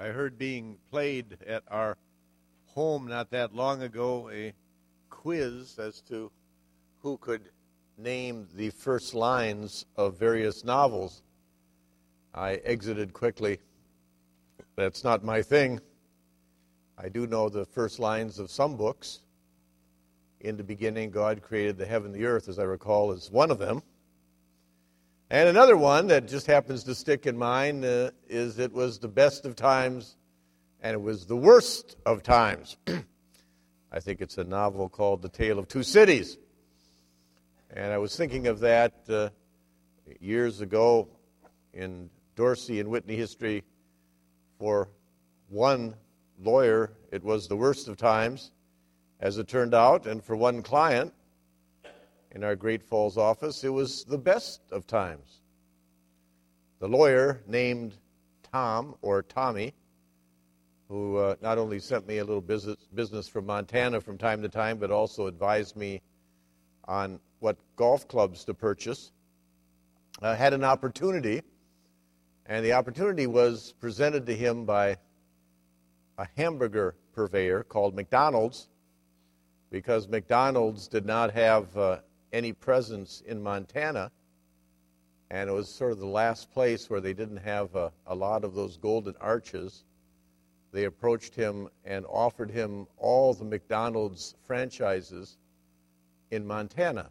I heard being played at our home not that long ago a quiz as to who could name the first lines of various novels. I exited quickly. That's not my thing. I do know the first lines of some books. In the beginning, God created the heaven and the earth, as I recall, is one of them. And another one that just happens to stick in mind is it was the best of times and it was the worst of times. I think it's a novel called The Tale of Two Cities. And I was thinking of that years ago in Dorsey and Whitney history. For one lawyer, it was the worst of times, as it turned out, and for one client in our Great Falls office, it was the best of times. The lawyer named Tom, or Tommy, who not only sent me a little business from Montana from time to time, but also advised me on what golf clubs to purchase, had an opportunity, and the opportunity was presented to him by a hamburger purveyor called McDonald's, because McDonald's did not have any presence in Montana, and it was sort of the last place where they didn't have a lot of those golden arches. They approached him and offered him all the McDonald's franchises in Montana.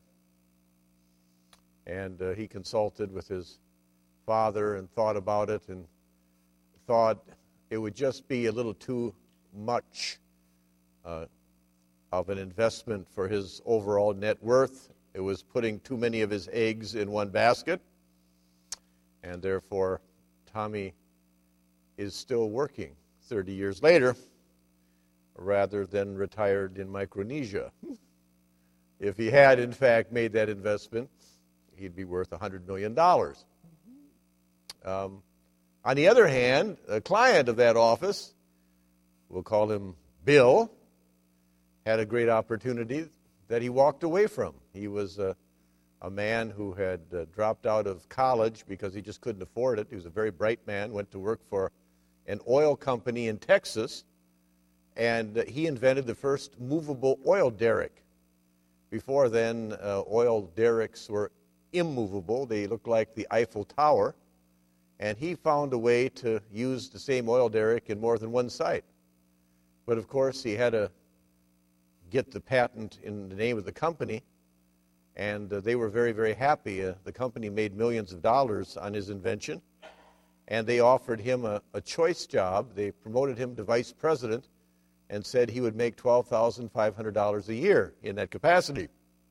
And he consulted with his father and thought about it and thought it would just be a little too much of an investment for his overall net worth. It was putting too many of his eggs in one basket, and therefore Tommy is still working 30 years later rather than retired in Micronesia. If he had, in fact, made that investment, he'd be worth $100 million. On the other hand, a client of that office, we'll call him Bill, had a great opportunity that he walked away from. He was a man who had dropped out of college because he just couldn't afford it. He was a very bright man, went to work for an oil company in Texas, and he invented the first movable oil derrick. Before then, oil derricks were immovable. They looked like the Eiffel Tower, and he found a way to use the same oil derrick in more than one site. But of course, he had to get the patent in the name of the company, and they were very, very happy. The company made millions of dollars on his invention, and they offered him a choice job. They promoted him to vice president and said he would make $12,500 a year in that capacity.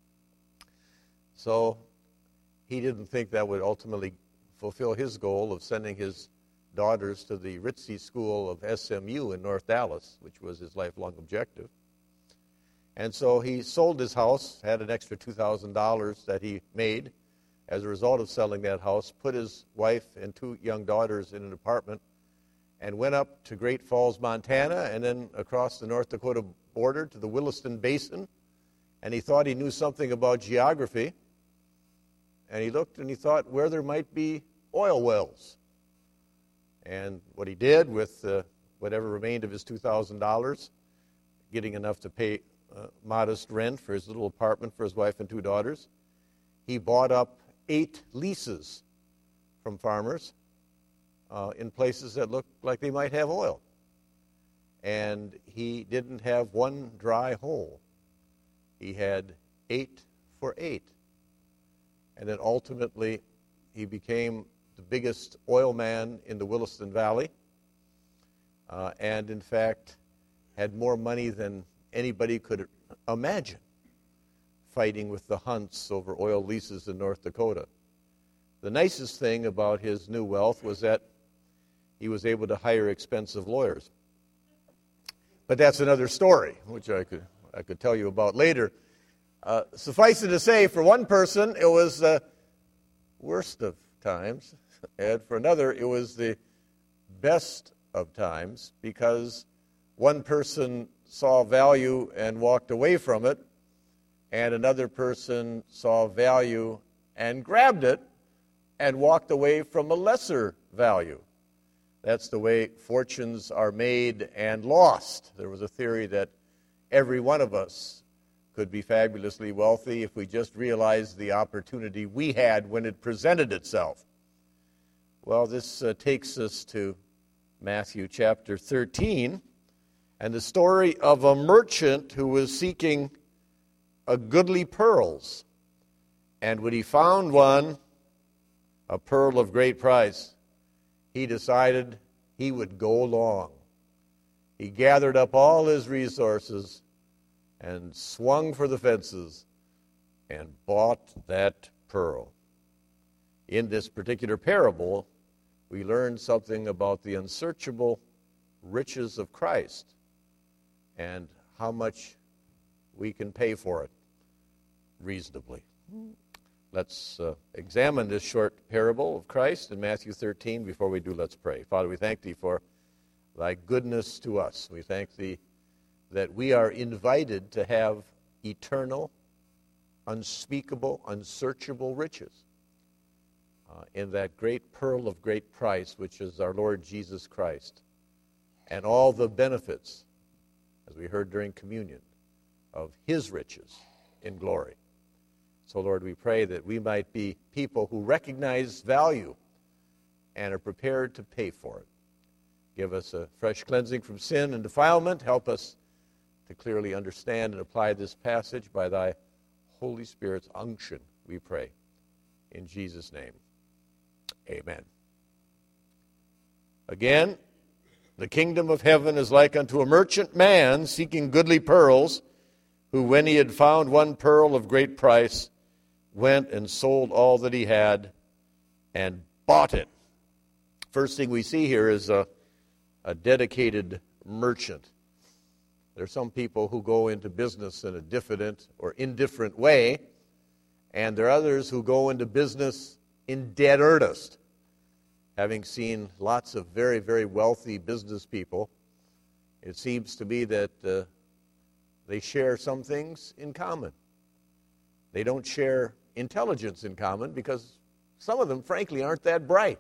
So he didn't think that would ultimately fulfill his goal of sending his daughters to the Ritzy School of SMU in North Dallas, which was his lifelong objective. And so he sold his house, had an extra $2,000 that he made as a result of selling that house, put his wife and two young daughters in an apartment, and went up to Great Falls, Montana, and then across the North Dakota border to the Williston Basin. And he thought he knew something about geography. And he looked and he thought where there might be oil wells. And what he did with whatever remained of his $2,000, getting enough to pay modest rent for his little apartment for his wife and two daughters, he bought up 8 leases from farmers in places that looked like they might have oil. And he didn't have one dry hole. He had 8 for 8. And then ultimately he became the biggest oil man in the Williston Valley, and in fact had more money than anybody could imagine, fighting with the Hunts over oil leases in North Dakota. The nicest thing about his new wealth was that he was able to hire expensive lawyers. But that's another story, which I could tell you about later. Suffice it to say, for one person, it was the worst of times, and for another, it was the best of times, because one person saw value and walked away from it, and another person saw value and grabbed it and walked away from a lesser value. That's the way fortunes are made and lost. There was a theory that every one of us could be fabulously wealthy if we just realized the opportunity we had when it presented itself. Well, this takes us to Matthew chapter 13 and the story of a merchant who was seeking a goodly pearls. And when he found one, a pearl of great price, he decided he would go long. He gathered up all his resources and swung for the fences and bought that pearl. In this particular parable, we learn something about the unsearchable riches of Christ and how much we can pay for it reasonably. Let's examine this short parable of Christ in Matthew 13. Before we do, let's pray. Father, we thank Thee for Thy goodness to us. We thank Thee that we are invited to have eternal, unspeakable, unsearchable riches in that great pearl of great price, which is our Lord Jesus Christ, and all the benefits, as we heard during communion, of His riches in glory. So, Lord, we pray that we might be people who recognize value and are prepared to pay for it. Give us a fresh cleansing from sin and defilement. Help us to clearly understand and apply this passage by Thy Holy Spirit's unction, we pray. In Jesus' name, amen. Again, the kingdom of heaven is like unto a merchant man seeking goodly pearls, who, when he had found one pearl of great price, went and sold all that he had and bought it. First thing we see here is a dedicated merchant. There are some people who go into business in a diffident or indifferent way, and there are others who go into business in dead earnest. Having seen lots of very, very wealthy business people, it seems to me that they share some things in common. They don't share intelligence in common because some of them, frankly, aren't that bright.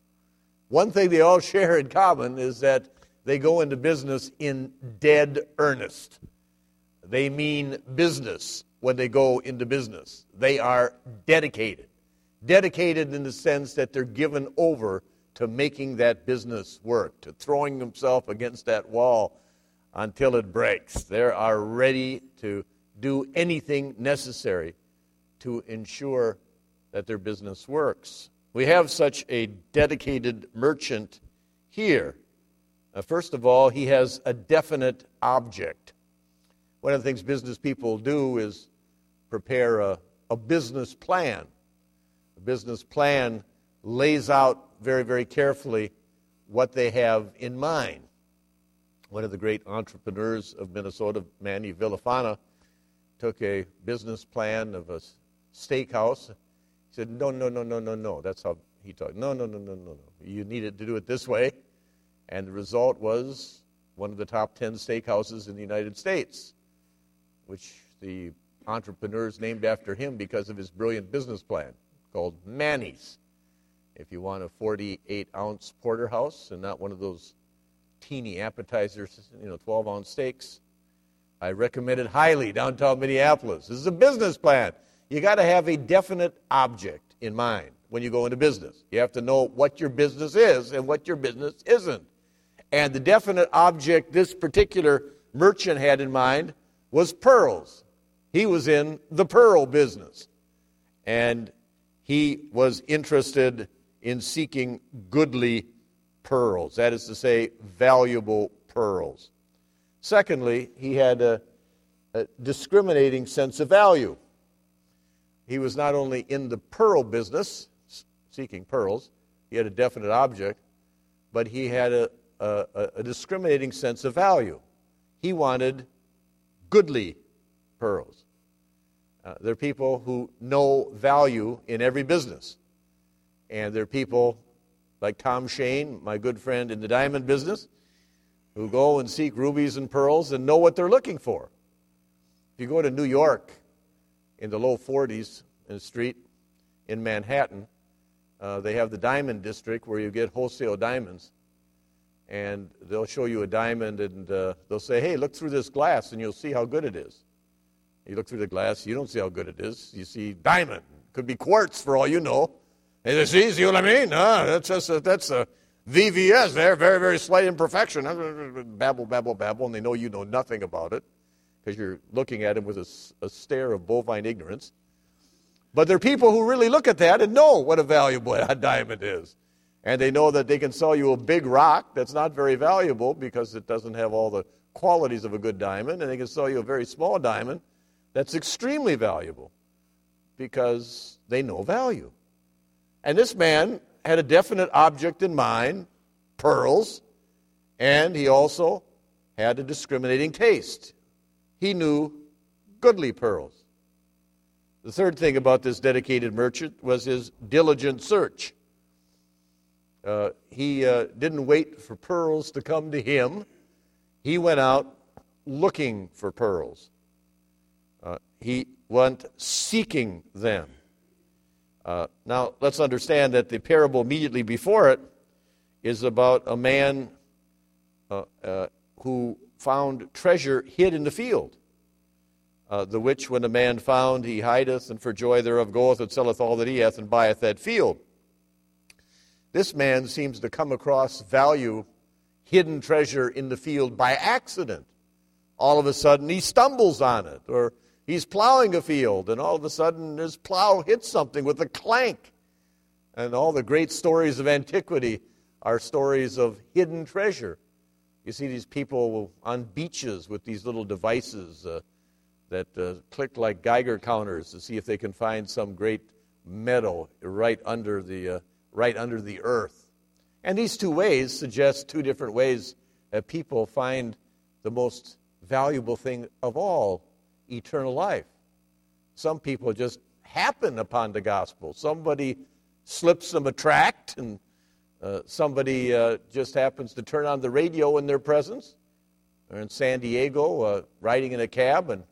One thing they all share in common is that they go into business in dead earnest. They mean business when they go into business. They are dedicated. Dedicated in the sense that they're given over to making that business work, to throwing themselves against that wall until it breaks. They are ready to do anything necessary to ensure that their business works. We have such a dedicated merchant here. First of all, he has a definite object. One of the things business people do is prepare a business plan. The business plan lays out very, very carefully what they have in mind. One of the great entrepreneurs of Minnesota, Manny Villafana, took a business plan of a steakhouse. He said, no. That's how he talked. No. You needed to do it this way. And the result was one of the top 10 steakhouses in the United States, which the entrepreneurs named after him because of his brilliant business plan, called Manny's. If you want a 48-ounce porterhouse and not one of those teeny appetizers, 12-ounce steaks, I recommend it highly, downtown Minneapolis. This is a business plan. You got to have a definite object in mind when you go into business. You have to know what your business is and what your business isn't. And the definite object this particular merchant had in mind was pearls. He was in the pearl business. And he was interested in seeking goodly pearls. That is to say, valuable pearls. Secondly, he had a discriminating sense of value. He was not only in the pearl business, seeking pearls, he had a definite object, but he had a discriminating sense of value. He wanted goodly pearls. There are people who know value in every business. And there are people like Tom Shane, my good friend in the diamond business, who go and seek rubies and pearls and know what they're looking for. If you go to New York in the low 40s in the street in Manhattan, they have the diamond district where you get wholesale diamonds. and they'll show you a diamond, and they'll say, hey, look through this glass, and you'll see how good it is. You look through the glass, you don't see how good it is. You see diamond. Could be quartz for all you know. And they see what I mean? That's a VVS there, very, very slight imperfection. Babble, babble, babble, and they know you know nothing about it because you're looking at it with a stare of bovine ignorance. But there are people who really look at that and know what a valuable diamond is. And they know that they can sell you a big rock that's not very valuable because it doesn't have all the qualities of a good diamond, and they can sell you a very small diamond that's extremely valuable because they know value. And this man had a definite object in mind, pearls, and he also had a discriminating taste. He knew goodly pearls. The third thing about this dedicated merchant was his diligent search. He didn't wait for pearls to come to him. He went out looking for pearls. He went seeking them. Now, let's understand that the parable immediately before it is about a man who found treasure hid in the field. The which when a man found, he hideth, and for joy thereof goeth and selleth all that he hath, and buyeth that field. This man seems to come across value, hidden treasure in the field by accident. All of a sudden, he stumbles on it, or he's plowing a field, and all of a sudden his plow hits something with a clank. And all the great stories of antiquity are stories of hidden treasure. You see these people on beaches with these little devices that click like Geiger counters to see if they can find some great metal right under the earth. And these two ways suggest two different ways that people find the most valuable thing of all, eternal life. Some people just happen upon the gospel. Somebody slips them a tract, and somebody just happens to turn on the radio in their presence. They're in San Diego riding in a cab, and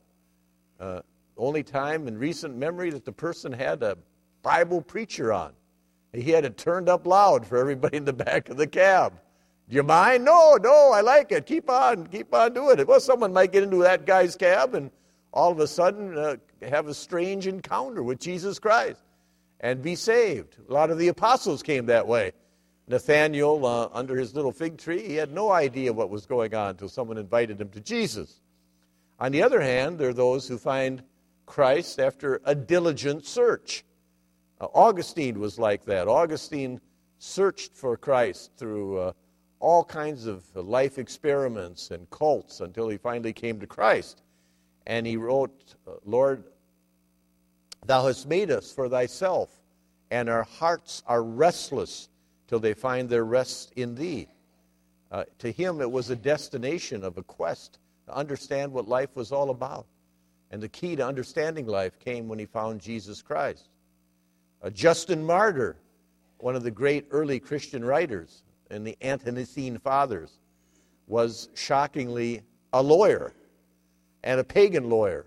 only time in recent memory that the person had a Bible preacher on. He had it turned up loud for everybody in the back of the cab. Do you mind? No, I like it. Keep on doing it. Well, someone might get into that guy's cab and all of a sudden have a strange encounter with Jesus Christ and be saved. A lot of the apostles came that way. Nathaniel, under his little fig tree, he had no idea what was going on until someone invited him to Jesus. On the other hand, there are those who find Christ after a diligent search. Augustine was like that. Augustine searched for Christ through all kinds of life experiments and cults until he finally came to Christ. And he wrote, Lord, thou hast made us for thyself, and our hearts are restless till they find their rest in thee. To him it was a destination of a quest to understand what life was all about. And the key to understanding life came when he found Jesus Christ. Justin Martyr, one of the great early Christian writers and the Ante-Nicene Fathers, was shockingly a lawyer and a pagan lawyer.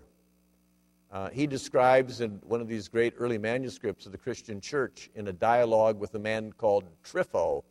He describes in one of these great early manuscripts of the Christian church in a dialogue with a man called Trypho,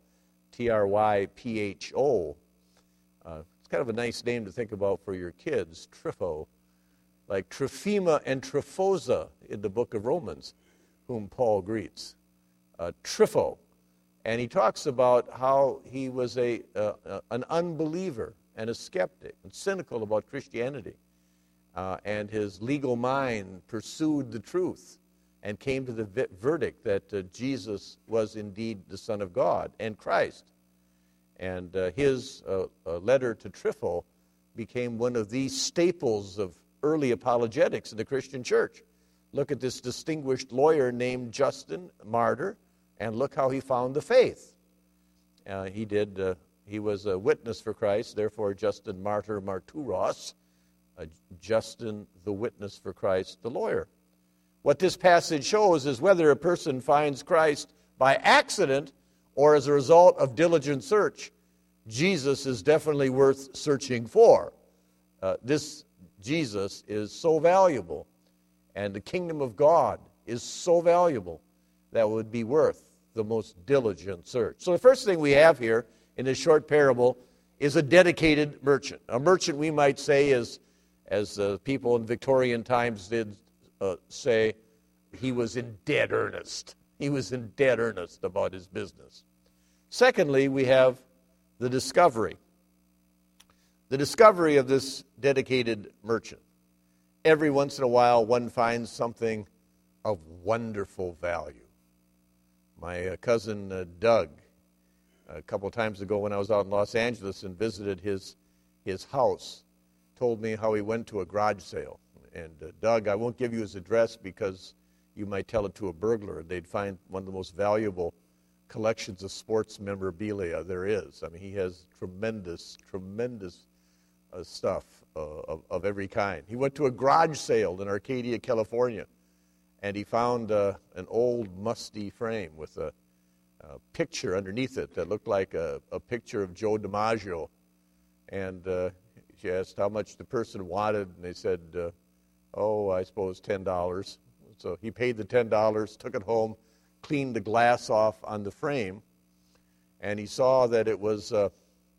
Trypho. It's kind of a nice name to think about for your kids, Trypho, like Tryphema and Tryphosa in the book of Romans, whom Paul greets. Trypho. And he talks about how he was an unbeliever and a skeptic and cynical about Christianity. And his legal mind pursued the truth and came to the verdict that Jesus was indeed the Son of God and Christ. And his letter to Trypho became one of the staples of early apologetics in the Christian church. Look at this distinguished lawyer named Justin Martyr, and look how he found the faith. He was a witness for Christ, therefore Justin Martyr Marturos, Justin the witness for Christ, the lawyer. What this passage shows is whether a person finds Christ by accident or as a result of diligent search, Jesus is definitely worth searching for. This Jesus is so valuable, and the kingdom of God is so valuable that would be worth the most diligent search. So the first thing we have here in this short parable is a dedicated merchant. A merchant, we might say, as people in Victorian times did say, he was in dead earnest. He was in dead earnest about his business. Secondly, we have the discovery. The discovery of this dedicated merchant. Every once in a while, one finds something of wonderful value. My cousin Doug, a couple of times ago when I was out in Los Angeles and visited his house, told me how he went to a garage sale. And Doug, I won't give you his address because you might tell it to a burglar and they'd find one of the most valuable collections of sports memorabilia there is. I mean, he has tremendous stuff of every kind. He went to a garage sale in Arcadia, California, and he found an old musty frame with a picture underneath it that looked like a picture of Joe DiMaggio. And she asked how much the person wanted, and they said, I suppose $10. So he paid the $10, took it home, cleaned the glass off on the frame, and he saw that it was a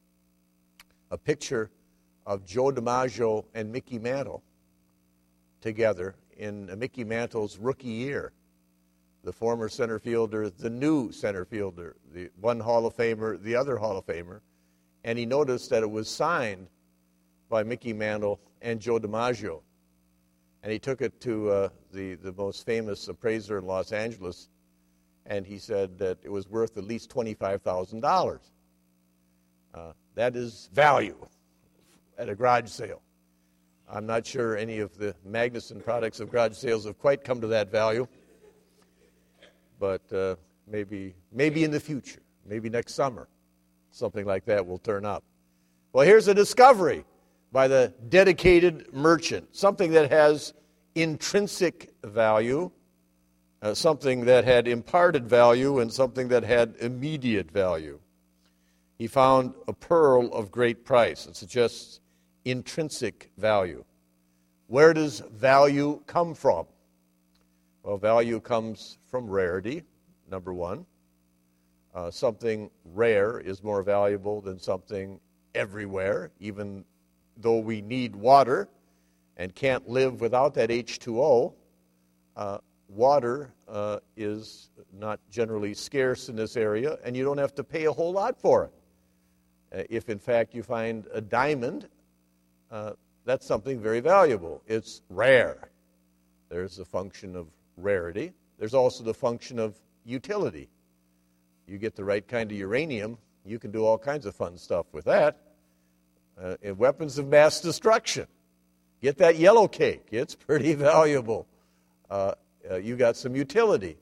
picture of Joe DiMaggio and Mickey Mantle together in Mickey Mantle's rookie year. The former center fielder, the new center fielder, the one Hall of Famer, the other Hall of Famer, and he noticed that it was signed by Mickey Mantle and Joe DiMaggio. And he took it to the most famous appraiser in Los Angeles, and he said that it was worth at least $25,000. That is value at a garage sale. I'm not sure any of the Magnuson products of garage sales have quite come to that value, but maybe in the future, maybe next summer, something like that will turn up. Well, here's a discovery by the dedicated merchant, something that has intrinsic value, something that had imparted value, and something that had immediate value. He found a pearl of great price. It suggests intrinsic value. Where does value come from? Well, value comes from rarity, number one. Something rare is more valuable than something everywhere, even though we need water and can't live without that H2O. Water is not generally scarce in this area, and you don't have to pay a whole lot for it. If, in fact, you find a diamond, that's something very valuable. It's rare. There's the function of rarity. There's also the function of utility. You get the right kind of uranium, you can do all kinds of fun stuff with that. In weapons of mass destruction, get that yellow cake. It's pretty valuable. You got some utility.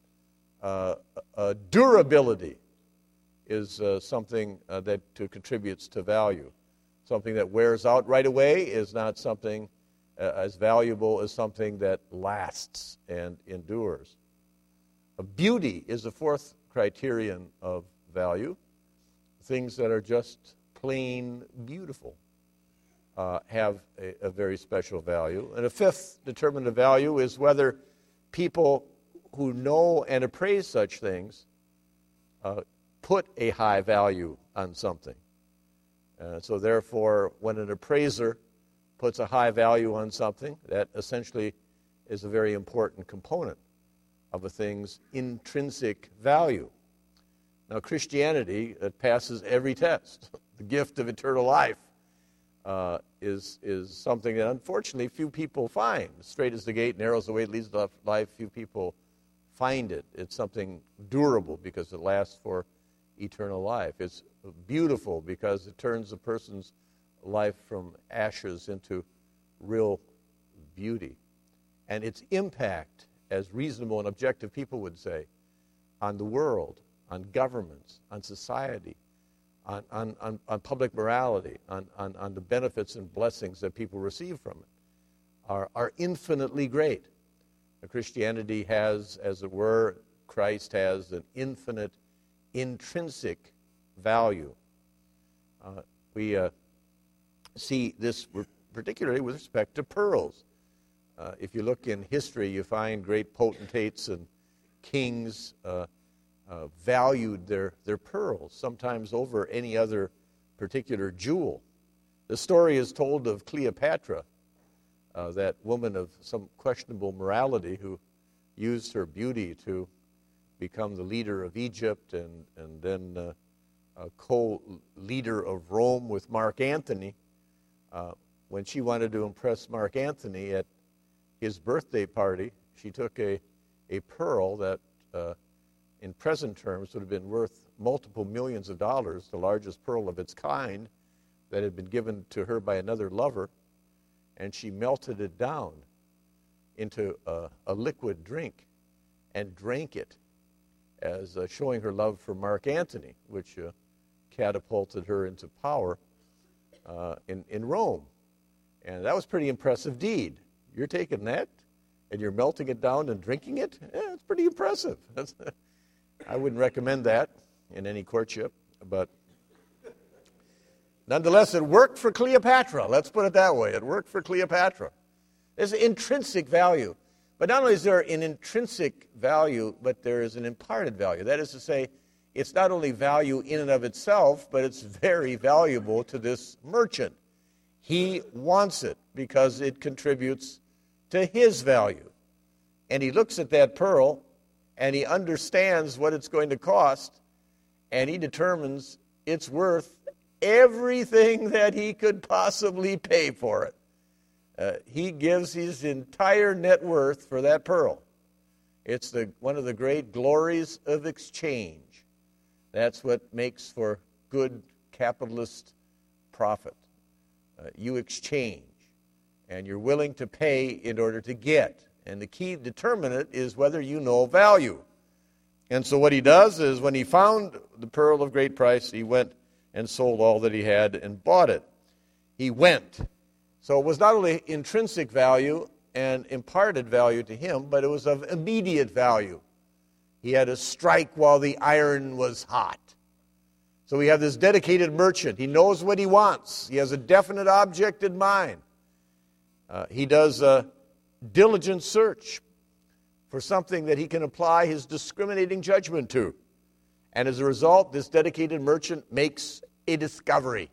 Durability is something that contributes to value. Something that wears out right away is not something as valuable as something that lasts and endures. Beauty is the fourth criterion of value. Things that are just plain beautiful have a very special value. And a fifth determinant of value is whether people who know and appraise such things put a high value on something. So therefore, when an appraiser puts a high value on something, that essentially is a very important component of a thing's intrinsic value. Now, Christianity, it passes every test. The gift of eternal life is something that unfortunately few people find. Straight is the gate, narrow is the way that leads to life. Few people find it. It's something durable because it lasts for eternal life. It's beautiful because it turns a person's life from ashes into real beauty. And its impact, as reasonable and objective people would say, on the world, on governments, on society, on public morality, on the benefits and blessings that people receive from it, are infinitely great. Christianity has, as it were, Christ has an infinite intrinsic value. We see this particularly with respect to pearls. If you look in history, you find great potentates and kings valued their pearls, sometimes over any other particular jewel. The story is told of Cleopatra, that woman of some questionable morality who used her beauty to become the leader of Egypt and then a co-leader of Rome with Mark Antony. When she wanted to impress Mark Antony at his birthday party, she took a pearl that in present terms would have been worth multiple millions of dollars, the largest pearl of its kind that had been given to her by another lover, and she melted it down into a liquid drink and drank it as showing her love for Mark Antony, which catapulted her into power in Rome. And that was a pretty impressive deed. You're taking that and you're melting it down and drinking it? Yeah, it's pretty impressive. I wouldn't recommend that in any courtship, but nonetheless, it worked for Cleopatra. Let's put it that way. It worked for Cleopatra. There's intrinsic value. But not only is there an intrinsic value, but there is an imparted value. That is to say, it's not only value in and of itself, but it's very valuable to this merchant. He wants it because it contributes to his value. And he looks at that pearl, and he understands what it's going to cost, and he determines it's worth everything that he could possibly pay for it. He gives his entire net worth for that pearl. It's one of the great glories of exchange. That's what makes for good capitalist profit. You exchange, and you're willing to pay in order to get. And the key determinant is whether you know value. And so what he does is when he found the pearl of great price, he went and sold all that he had and bought it. He went. So it was not only intrinsic value and imparted value to him, but it was of immediate value. He had to strike while the iron was hot. So we have this dedicated merchant. He knows what he wants. He has a definite object in mind. He does a diligent search for something that he can apply his discriminating judgment to. And as a result, this dedicated merchant makes a discovery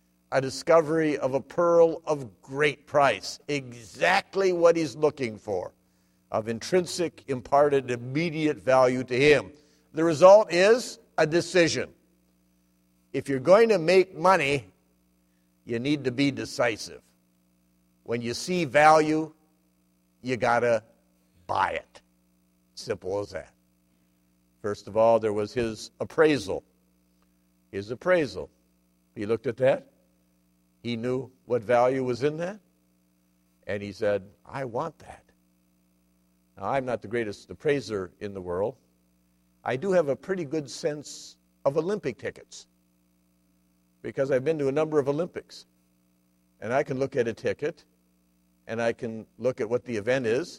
of a pearl of great price, exactly what he's looking for, of intrinsic, imparted, immediate value to him. The result is a decision. If you're going to make money, you need to be decisive. When you see value, you got to buy it. Simple as that. First of all, there was his appraisal. His appraisal. He looked at that. He knew what value was in that. And he said, I want that. Now, I'm not the greatest appraiser in the world. I do have a pretty good sense of Olympic tickets because I've been to a number of Olympics. And I can look at a ticket, and I can look at what the event is.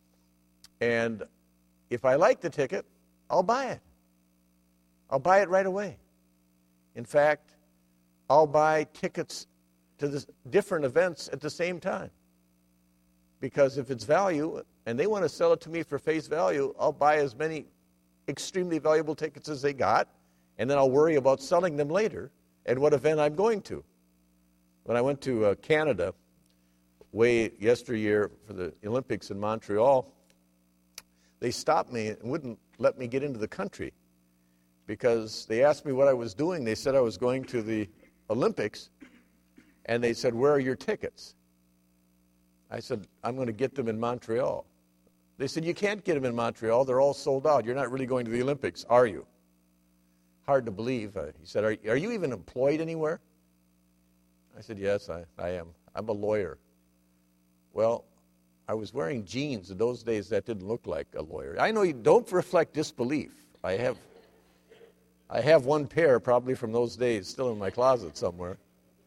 And if I like the ticket, I'll buy it. I'll buy it right away. In fact, I'll buy tickets to the different events at the same time. Because if it's value, and they want to sell it to me for face value, I'll buy as many extremely valuable tickets as they got, and then I'll worry about selling them later at what event I'm going to. When I went to Canada way yesteryear for the Olympics in Montreal, they stopped me and wouldn't let me get into the country because they asked me what I was doing. They said I was going to the Olympics, and they said, where are your tickets? I said, I'm going to get them in Montreal. They said, you can't get them in Montreal. They're all sold out. You're not really going to the Olympics, are you? Hard to believe. He said, are you even employed anywhere? I said, yes, I am. I'm a lawyer. Well, I was wearing jeans. In those days, that didn't look like a lawyer. I know you don't reflect disbelief. I have one pair probably from those days still in my closet somewhere.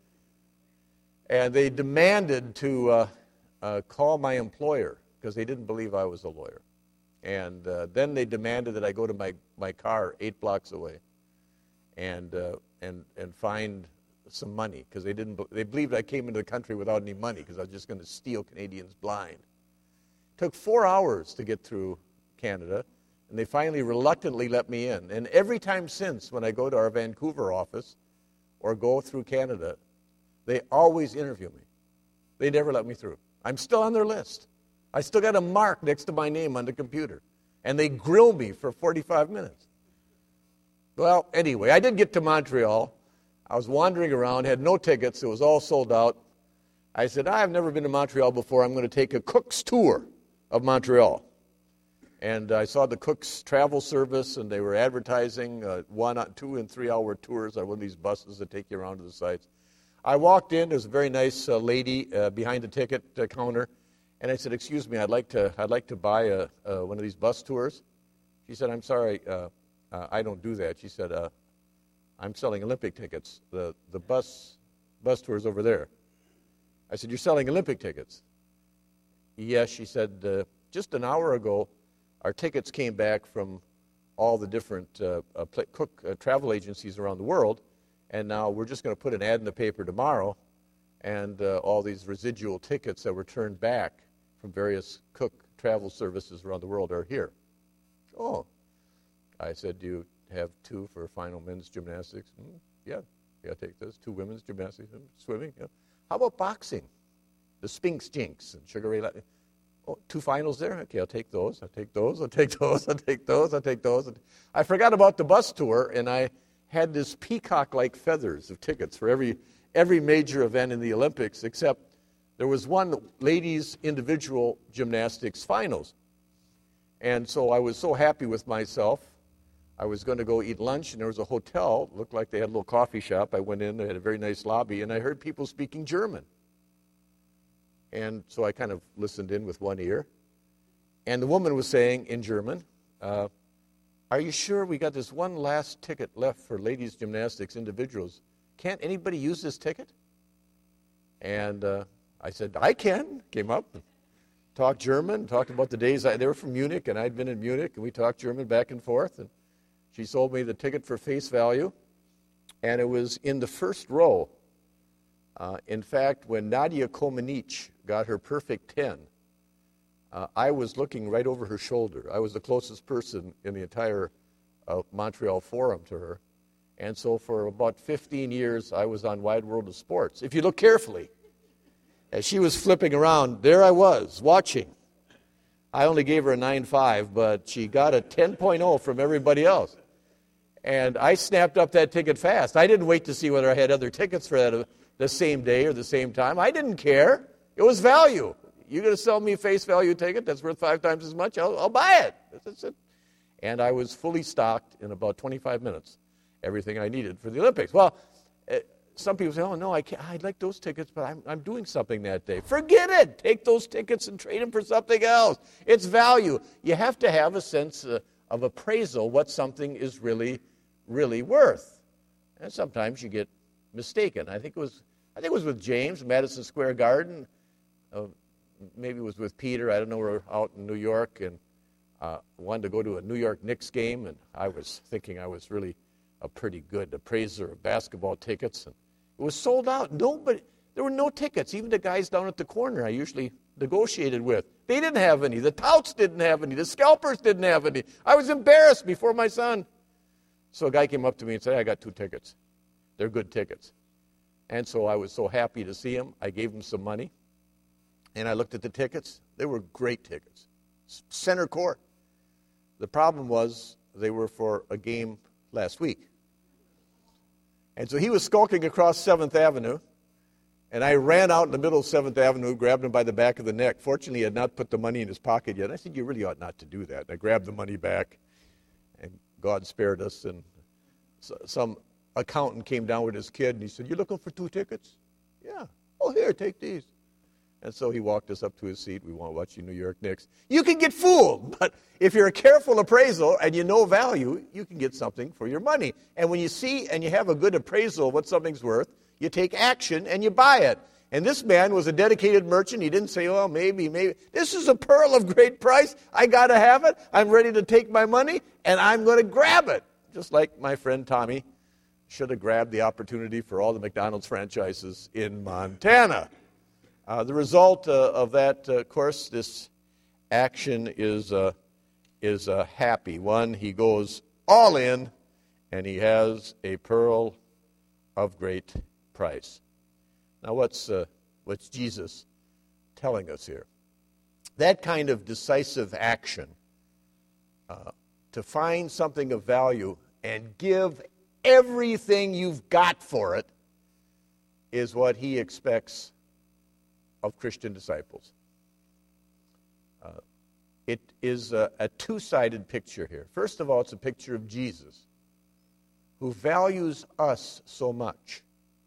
And they demanded to call my employer because they didn't believe I was a lawyer. And then they demanded that I go to my car 8 blocks away and find some money because they believed I came into the country without any money because I was just going to steal Canadians blind. It took 4 hours to get through Canada. And they finally reluctantly let me in. And every time since, when I go to our Vancouver office or go through Canada, they always interview me. They never let me through. I'm still on their list. I still got a mark next to my name on the computer. And they grill me for 45 minutes. Well, anyway, I did get to Montreal. I was wandering around, had no tickets. It was all sold out. I said, I've never been to Montreal before. I'm going to take a Cook's tour of Montreal. And I saw the Cook's travel service, and they were advertising 1, 2, and 3 hour tours on one of these buses that take you around to the sites. I walked in. There was a very nice lady behind the ticket counter, and I said, "Excuse me, I'd like to buy one of these bus tours." She said, "I'm sorry, I don't do that." She said, "I'm selling Olympic tickets. The bus tour's over there." I said, "You're selling Olympic tickets?" "Yes," she said. "Just an hour ago, our tickets came back from all the different Cook travel agencies around the world, and now we're just going to put an ad in the paper tomorrow, and all these residual tickets that were turned back from various Cook travel services around the world are here." "Oh." I said, "Do you have 2 for final men's gymnastics?" Yeah, take those. 2 women's gymnastics, swimming. Yeah. "How about boxing? The Spinks Jinks and Sugar Ray." "Oh, 2 finals there? Okay, I'll take those. I'll take those. I'll take those. I'll take those. I'll take those." I forgot about the bus tour, and I had this peacock-like feathers of tickets for every major event in the Olympics, except there was one ladies' individual gymnastics finals. And so I was so happy with myself. I was going to go eat lunch, and there was a hotel. Looked like they had a little coffee shop. I went in. They had a very nice lobby, and I heard people speaking German. And so I kind of listened in with one ear. And the woman was saying in German, "Are you sure we got this one last ticket left for ladies' gymnastics individuals? Can't anybody use this ticket?" And I said, "I can." Came up, talked German, talked about the days they were from Munich, and I'd been in Munich, and we talked German back and forth. And she sold me the ticket for face value, and it was in the first row. In fact, when Nadia Comaneci got her perfect 10, I was looking right over her shoulder. I was the closest person in the entire Montreal Forum to her. And so for about 15 years, I was on Wide World of Sports. If you look carefully, as she was flipping around, there I was, watching. I only gave her a 9.5, but she got a 10.0 from everybody else. And I snapped up that ticket fast. I didn't wait to see whether I had other tickets for that the same day or the same time. I didn't care. It was value. You're going to sell me a face value ticket that's worth 5 times as much? I'll buy it. That's it. And I was fully stocked in about 25 minutes, everything I needed for the Olympics. Well, some people say, "Oh, no, I'd like those tickets, but I'm doing something that day." Forget it. Take those tickets and trade them for something else. It's value. You have to have a sense of appraisal what something is really, really worth. And sometimes you get mistaken. I think it was with James, Madison Square Garden. Maybe it was with Peter. I don't know. We're out in New York and wanted to go to a New York Knicks game, and I was thinking I was really a pretty good appraiser of basketball tickets. And it was sold out. There were no tickets. Even the guys down at the corner I usually negotiated with, they didn't have any. The touts didn't have any. The scalpers didn't have any. I was embarrassed before my son. So a guy came up to me and said, "I got 2 tickets. They're good tickets." And so I was so happy to see him. I gave him some money. And I looked at the tickets. They were great tickets. Center court. The problem was they were for a game last week. And so he was skulking across 7th Avenue, and I ran out in the middle of 7th Avenue, grabbed him by the back of the neck. Fortunately, he had not put the money in his pocket yet. I said, "You really ought not to do that." And I grabbed the money back, and God spared us. And some accountant came down with his kid, and he said, "You looking for 2 tickets?" "Yeah." "Oh, here, take these." And so he walked us up to his seat. "We want to watch the New York Knicks." You can get fooled, but if you're a careful appraisal and you know value, you can get something for your money. And when you see and you have a good appraisal of what something's worth, you take action and you buy it. And this man was a dedicated merchant. He didn't say, "Oh, maybe. This is a pearl of great price. I got to have it. I'm ready to take my money, and I'm going to grab it." Just like my friend Tommy should have grabbed the opportunity for all the McDonald's franchises in Montana. The result of that, of course, this action is is a happy one. He goes all in, and he has a pearl of great price. Now, what's Jesus telling us here? That kind of decisive action to find something of value and give everything you've got for it is what he expects of Christian disciples. It is a two-sided picture here. First of all, it's a picture of Jesus, who values us so much.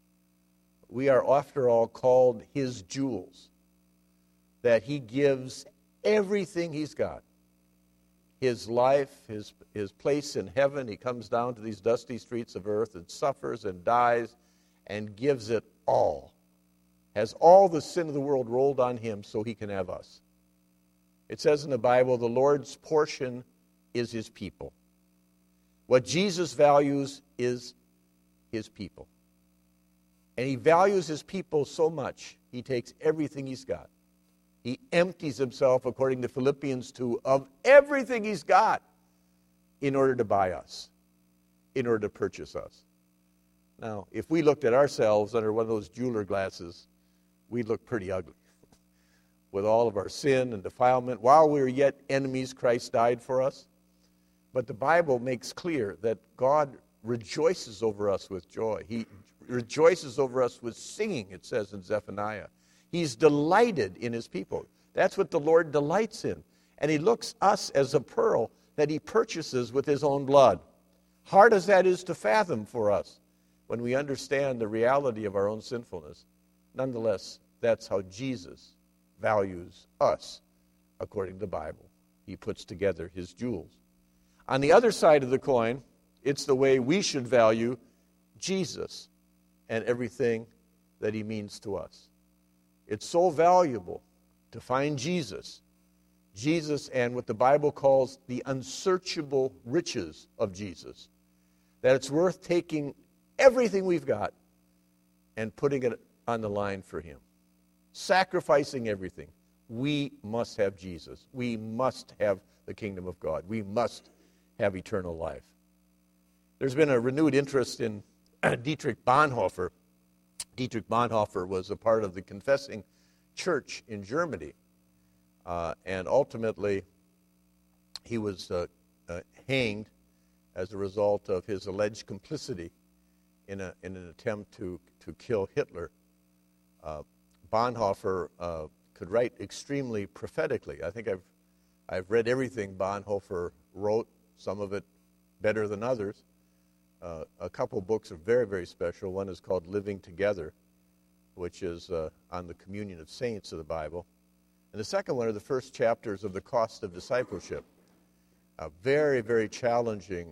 We are, after all, called his jewels, that he gives everything he's got. His life, his place in heaven. He comes down to these dusty streets of earth and suffers and dies and gives it all. Has all the sin of the world rolled on him so he can have us. It says in the Bible, the Lord's portion is his people. What Jesus values is his people. And he values his people so much, he takes everything he's got. He empties himself, according to Philippians 2, of everything he's got in order to buy us, in order to purchase us. Now, if we looked at ourselves under one of those jeweler glasses, we'd look pretty ugly. With all of our sin and defilement, while we were yet enemies, Christ died for us. But the Bible makes clear that God rejoices over us with joy. He rejoices over us with singing, it says in Zephaniah. He's delighted in his people. That's what the Lord delights in. And he looks us as a pearl that he purchases with his own blood. Hard as that is to fathom for us when we understand the reality of our own sinfulness, nonetheless, that's how Jesus values us, according to the Bible. He puts together his jewels. On the other side of the coin, it's the way we should value Jesus and everything that he means to us. It's so valuable to find Jesus and what the Bible calls the unsearchable riches of Jesus, that it's worth taking everything we've got and putting it on the line for him. Sacrificing everything. We must have Jesus. We must have the kingdom of God. We must have eternal life. There's been a renewed interest in Dietrich Bonhoeffer. Dietrich Bonhoeffer was a part of the Confessing Church in Germany. And ultimately, he was hanged as a result of his alleged complicity in an attempt to kill Hitler. Bonhoeffer could write extremely prophetically. I think I've read everything Bonhoeffer wrote, some of it better than others. A couple books are very, very special. One is called Living Together, which is on the communion of saints of the Bible. And the second one are the first chapters of The Cost of Discipleship. A very, very challenging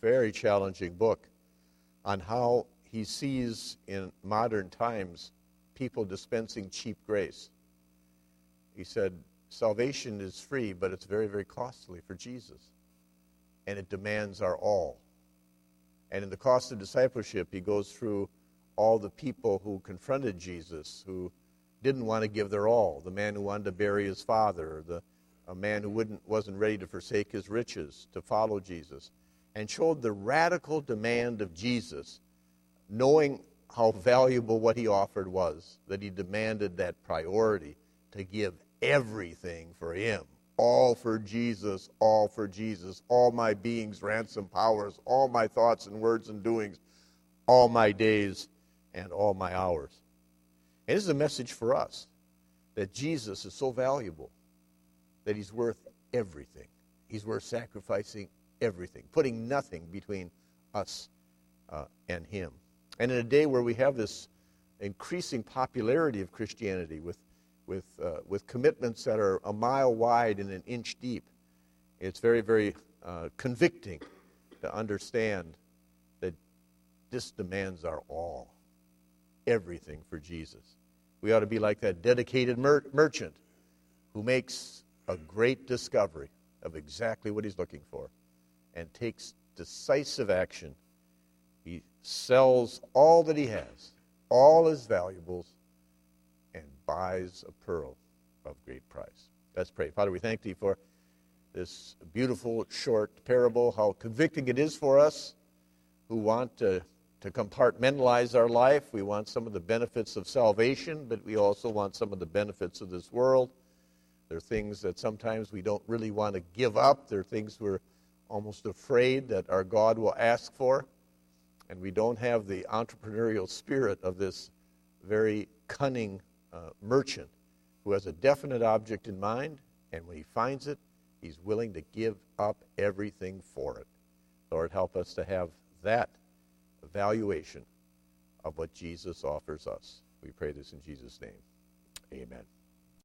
book on how he sees in modern times people dispensing cheap grace. He said, salvation is free, but it's very, very costly for Jesus. And it demands our all. And in The Cost of Discipleship, he goes through all the people who confronted Jesus, who didn't want to give their all. The man who wanted to bury his father, a man who wasn't ready to forsake his riches to follow Jesus, and showed the radical demand of Jesus, knowing how valuable what he offered was, that he demanded that priority to give everything for him. All for Jesus, all for Jesus, all my being's ransom powers, all my thoughts and words and doings, all my days and all my hours. And this is a message for us, that Jesus is so valuable that he's worth everything. He's worth sacrificing everything, putting nothing between us and him. And in a day where we have this increasing popularity of Christianity with commitments that are a mile wide and an inch deep, it's very, very convicting to understand that this demands our all, everything for Jesus. We ought to be like that dedicated merchant who makes a great discovery of exactly what he's looking for and takes decisive action. He sells all that he has, all his valuables, and buys a pearl of great price. Let's pray. Father, we thank thee for this beautiful short parable, how convicting it is for us who want to compartmentalize our life. We want some of the benefits of salvation, but we also want some of the benefits of this world. There are things that sometimes we don't really want to give up. There are things we're almost afraid that our God will ask for. And we don't have the entrepreneurial spirit of this very cunning merchant who has a definite object in mind, and when he finds it, he's willing to give up everything for it. Lord, help us to have that evaluation of what Jesus offers us. We pray this in Jesus' name. Amen.